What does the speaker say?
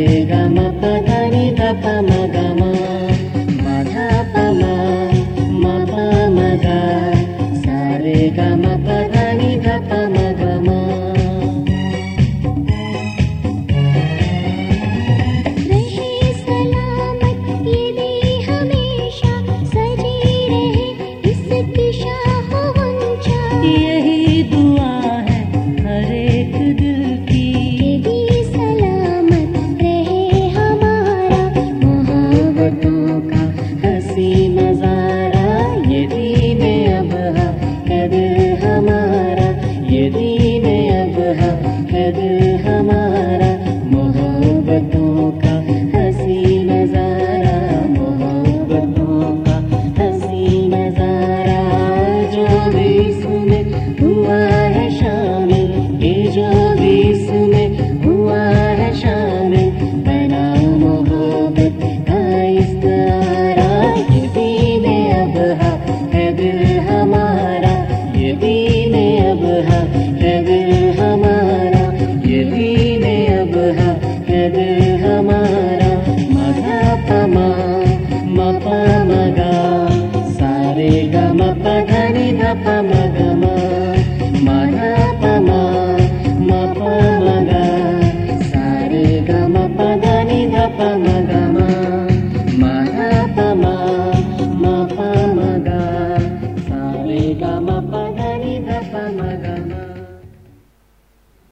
गा मा पा धा नि धा पा मा गा मा मा धा पा मा पा मा गा सा रे गा मा पा धा नि धा पा मा गा मा। यही दुआ है हर एक दिल की, ये भी सलामत रहे हमारा मोहब्बतों का हंसी नजारा। ये दीन अब है दिल हमारा, ये दीन अब है दिल हमारा। मोहब्बतों का हंसी नजारा, मोहब्बतों का हंसी नजारा। जो भी सुने हुआ है शामिल, ये जो भी सुने हुआ है शामिल, बना मोहब्बत का इस्तारा। ये दीन अब है दिल हमारा, ये दीन अब है दिल हमारा, ये दीन अब है दिल हमारा। मा धा पा मा पा मा गा सा रे गा मा पा धा नि धा पा मा गा मा धा पा मा पा मा गा